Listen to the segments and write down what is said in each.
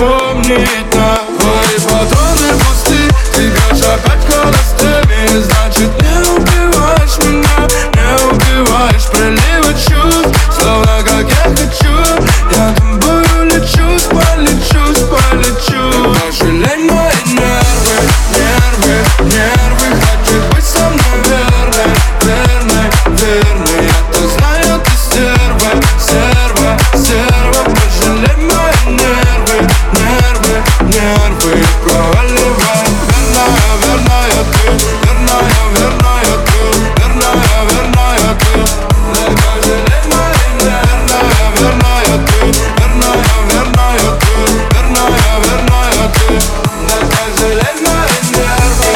запомнить нас. Твои патроны пусты, ты бьешь опять холостыми. Значит, не убиваешь меня, не убиваешь приливы чувств. Словно как я хочу, я тобою лечусь, полечусь, полечу. Пожалей мои нервы, нервы, нервы. Хочешь быть со мной верной, верной, верной. Я-то знаю, ты стерва, стерва, стерва. Пожалей мои нервы, нервы, нервы. Проваливай, верная, верная ты, верная, верная ты, верная, верная ты. Пожалей мои верная, верная ты, верная, верная ты, верная, верная ты. Пожалей мои нервы.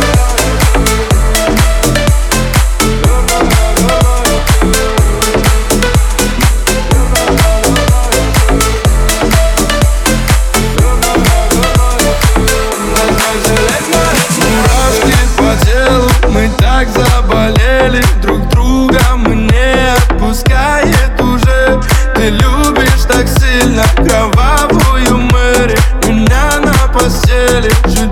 Мурашки по телу, мы так заболели. Друг друга мы не отпускает уже. Ты любишь так сильно кровавую Мэри, меня на постели.